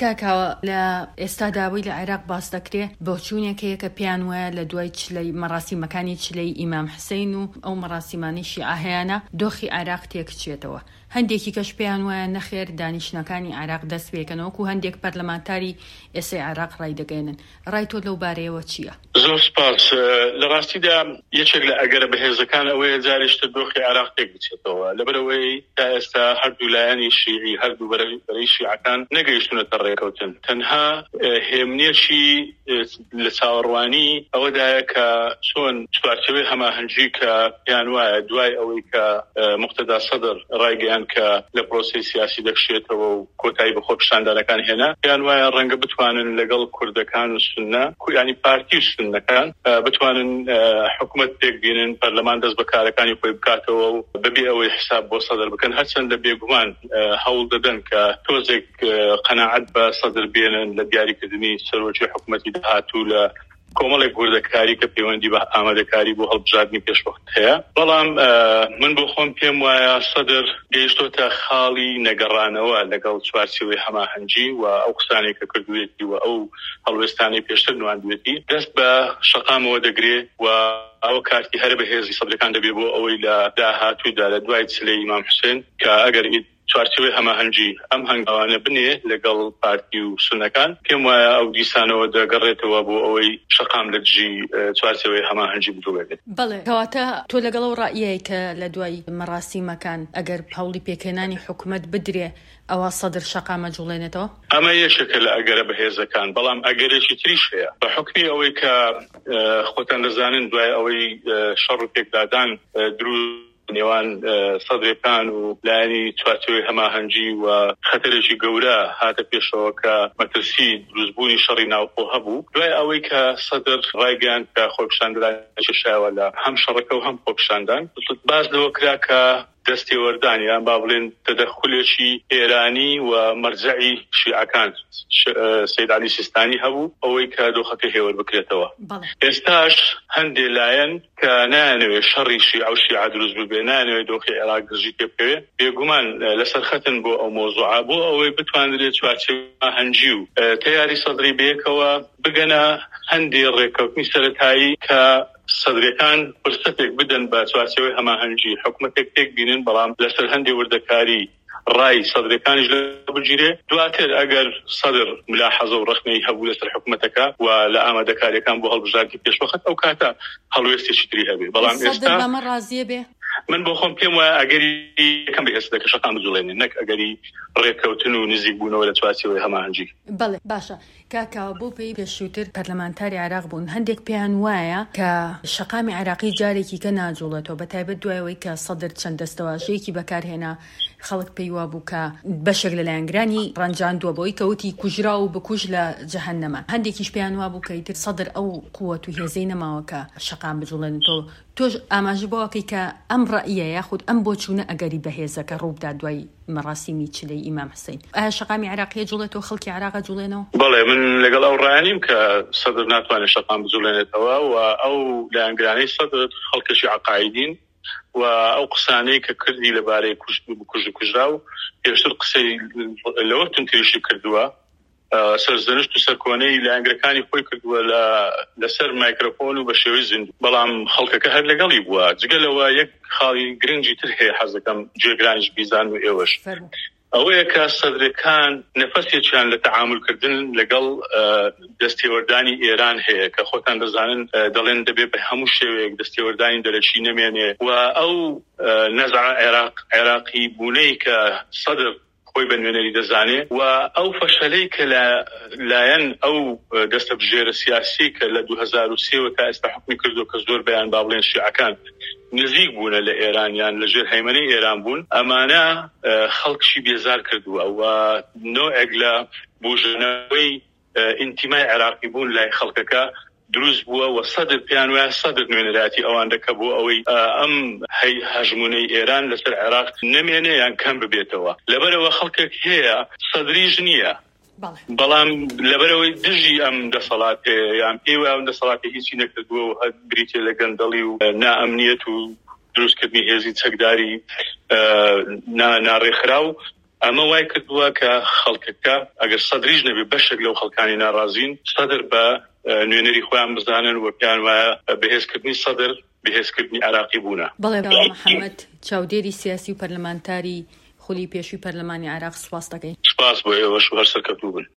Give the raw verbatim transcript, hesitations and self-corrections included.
کاکاوە لە ئێستاداوی لە عێراق باس دەکرێت بۆ چوونێکەیە کە پیان وایە لە دوای چلەی مەراسیمەکانی چلەی ئیمام حسین و ئەو مەراسیمانی شیعەیانە دۆخی عێراق تێکچێتەوە. هەندێکی کەش پێیان وایە نەخێر دانیشتەکانی عێراق دەست پێکەنەوەکو هەندێک پەرلەمانتاری ئێسای عێراق ڕای دەگەێنن. ڕای تۆ لەو بارەیەوە چییە؟ زۆر سپاس. لە ڕاستیدا یەکێک لە ئەگەرە بەهێزەکان ئەوەیە جارێشتر دۆخی عێراق تێک بچێتەوە، لەبەرەوەی تا ئێستا هەردوو لایەنی شیعی هەردوو بەرەی شیعەکان نەگەیشتونەتە ڕێکەوتن. تەنها هێمنێکی لە چاوەڕوانی ئەوەدایە کە چۆن چوارچەوەی هەماهەنگی کە پیان وایە دوای ئەوەی کە موقتەدا سەدر ڕایگەیان کە لە پرۆسی سیاسی دەکشێتەوە و کۆتایی بەخۆ پیشاندانەکان هێنا، پیان وایە ڕەنگە بتوانن لەگەڵ کوردەکان و سونە ینی پارتی سونەکان بتوانن حکومت تێک بینن، پەرلەمان دەست بەکارەکانی خۆی بکاتەوە و بەبێ ئەوەی حساب بۆ سەدر بکەن. هەرچەندە بێگومان هەوڵ دەدەن کە تۆزێک قەناعەت بە سەدر بێنن لە دیاریکردنی سەرۆکی حکومەتی داهاتوو لە کۆمەڵێک گوردەکاری کە پەیوەندی بە ئامادەکاری بۆ هەڵبژاردننی پێشوەخت هەیە. بەڵام من بۆ خۆم پێم وایە سەدر گەیشتۆتە خاڵی نەگەڕانەوە لەگەڵ چوارچێوەی هەماهەنگی و ئەو قسانێک کە کردوێتی و ئەو هەڵوێستانەی پێشتر نواندوێتی دەست بە شەقامەوە دەگرێت و ئەو کارتی هەر بەهێزی سەدرەکان دەبێت بۆ ئەوەی لە داهاتوودا لە دوای چلەی ئیمام حوسێن کە ئەگەر چوارچێوەی هەماهەنگی ئەم هەنگاوانە بنێ لەگەڵ پارتی و سونەکان، پێم وایە ئەو دیسانەوە دەگەڕێتەوە بۆ ئەوەی شەقام لە دژی چوارچێوەی هەماهەنگی بدوێت. بەڵێ، کەواتە تۆ لەگەڵ ئەو ڕائیەیە کە لە دوای مەراسیمەکان ئەگەر هەوڵی پێکهێنانی حکومەت بدرێ ئەوە سەدر شەقامە جوڵێنێتەوە؟ ئەمە یەکێکە لە ئەگەرە بەهێزەکان. بەڵام ئەگەرێکی تریش هەیە بە حکمی ئەوەی کە خۆتان دەزانن دوای ئەوەی شەڕ و پێکدادان دروست نێوان سەدرەکان و لایەنی چوارچێوەی هەماهەنگی و خەتەرێکی گەورە هاتە پێشەوە کە مەترسی دروستبوونی شەڕی ناوخۆ هەبوو. دوای ئەوەی کە سەدر ڕایگەیاند کە خۆپیشاندنی شایەوە لە هەم شەڕەکە و هەم خۆپیشاندان، باس لەوە کرا کە دەستێوەردانیان با بڵێن تەدەخولێکی ئێرانی و مەرجەعی شیعەکان سەید عەلی سیستانی هەبوو ئەوەی کە دۆخەکە هێور بکرێتەوە. ئێستاش هەندێک لایەن کە نایانەوێت شەڕی شیعە و شیعە دروست ببێ، نایانەوێت دۆخی عێراق دژی پێ بکەوێت، بێگومان لەسەر خەتن بۆ ئەو مۆزوعە بۆ ئەوەی بتوانرێت چوارچێوەی هەنگی و تەیاری سەدری بەیەکەوە بگەنە هەندێک ڕێکەوتنی سەرەتایی کە سەدرەکان فرسەتێک بدەن بە چوارچێوەی هەماهەنگی حکومەتێک تێک بینن، بەڵام لەسەر هەندێک وردەکاری ڕای سەدرەکانیش لە بگیرێ. دواتر ئەگەر سەدر ملاحەزە و ڕەخنەی هەبوو لەسەر حکومەتەکە و لە ئامادەکاریەکان بۆ هەڵبژاردنی پێشوەخت ئەو کاتە هەڵوێستێکی تری هەبێ. بەڵام ئێستا بەمە ڕازیە بێ. من بۆ خۆم پێم وایە ئەگەری یەکەم بەهێزە کە شەقام بجوڵێنێ، نەک ئەگەری ڕێککەوتن و نزیک بوونەوە لە چوارچێوەی هەماهەنگی. بەڵێ، باشە کاکاوە بۆ پێی پێشووتر پەرلەمانتاری عێراق بوون، هەندێک پێیان وایە کە شەقامی عێراقی جارێکی کە ناجوڵێتەوە، بەتایبەت دوایەوەی کە سەدر چەند دەستەواژەیەکی بەکارهێنا خەڵک پێی وا بوو کە بەشێک لە لایەنگرانی ڕەنجاندووە بۆی کەوتی کوژرا و بکوژ لە جەهەنەمە. هەندێکیش پێیان وا بوو کە ئیتر سەدر ئەو قووەت و هێزەی نەماوە کە شەقام بجوڵێنێتەوە. تۆش ئاماژە بۆکەی کە ئەم ڕائیە یاخود ئەم بۆ چوونە ئەگەری بەهێزەکە ڕووبدا دوای مەراسیمی چلەی ئیمام حوسێن، ئایا شەقامی عێراقیە جوڵێتەوە، خەڵکی عێراق جوڵێنەوە؟ بەڵێ، من لەگەڵ ئەو ڕایانیم کە سەدر ناتوانێت شەقام بجوڵێنێتەوە و ئەو لایەنگرانەی سەدر خەڵکەشی عەقایدین و ئەو قسانەی کە کردی لەبارەی کوژ و کوژرا و پێشتر قسەی لەوە تونتریشی کردووە، سەرزەنشت و سەرکۆنەی لایەنگرەکانی خۆی کردووە لەسەر مایکرۆفۆن و بە شێوەی زیندوو. بەڵام خەڵکەکە هەر لەگەڵی بووە. جگەلەوە یەک خاڵی گرنگی تر هەیە حەزەکەم جێگرانیش بیزان و ئێوەش ئەوەیە کە سەدرەکان نەفەسێکیان لە تەعاملکردن لەگەڵ دەستێوەردانی ئێران هەیە کە خۆتان دەزانن دەڵێن دەبێت بە هەموو شێوەیەک دەستێوەردانی دەرەچی نەمێنێ و ئەو نەزع عێراق عێراقی بوونەی کە سەدر خۆی بە نوێنەری دەزانێت و ئەو فەشەلەی کە لایەن ئەو دەستە بژێرە سیاسی کە لە دوو هەزار و سێ تا ئێستا حکمی کردو کە زۆر بەیان با بڵێن شیعەکان نزیک بوونە لە ئێرانیان لەژێر هەیمەنەی ئێران بوون، ئەمانە خەڵکشی بێزار کردووە و نۆعێک لە بوژنەوەی ئینتیمای عێراقی بوون لای خەڵکەکە دروست بووە و سەدر پیان وایە سەدر نوێنەراتی ئەوان دەکە بۆ ئەوەی ئەم هەژمونەی ئێران لەسەر عێراق نەمێنێ یان کەم ببێتەوە. لەبەرەوە خەڵکێک هەیە سەدریش نییە، بەڵام لەبەرەوەی دژی ئەم دەسەڵات یان پێوە ئەم دەسەڵاتی هیچی نەکردووە و هەر بریتێ لە گەندەڵی و نائەمنیەت و دروستکردنی هێزی چەکداری ناڕێکخراو ئەمە وای کردووە کە خەڵکەکە ئەگەر سەدریش نەبێ بەشێک لەو خەڵکانی ناڕازین سەدر بە نوێنەری خۆیان بزانن و پێیان وایە بەهێزکردنی سەدر بەهێزکردنی عێراقی بوونە. بەڵێ محەممەد چاودێری سیاسی و پەرلەمانتاری خولی پێشووی پەرلەمانی عێراق سوپاس دەکەین. سپاس بۆ ئێوەش و هەر سەرکەوتوو بن.